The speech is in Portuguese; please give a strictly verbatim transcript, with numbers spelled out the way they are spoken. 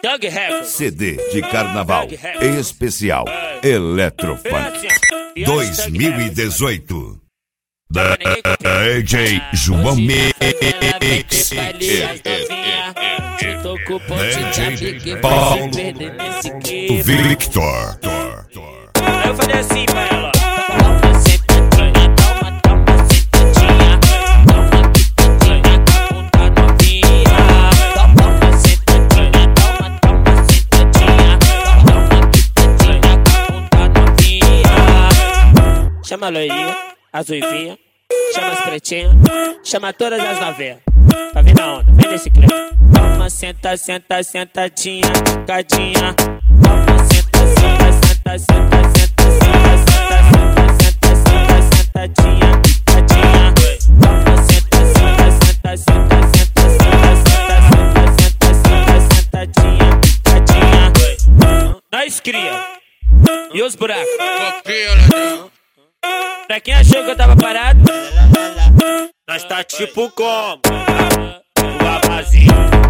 Thug Records. C D de carnaval especial Eletrofunk dois mil e dezoito. Da D J João Mix. D J Paulo Victor. Eu falei assim pra ela. Chama a loirinha, as uivinhas, chama as pretinhas, chama todas as novelas. Tá vendo a onda? Vem nesse clipe. Toma, senta, senta, sentadinha, cadinha. Toma, senta, senta, senta, senta, senta, senta, senta, senta, senta, sentadinha, cadinha. Toma, senta, senta, senta, senta, senta, senta, senta, senta, senta, sentadinha, cadinha. Nós cria. E os buracos? Pra quem achou que eu tava parado, nós tá tipo como? O vazio.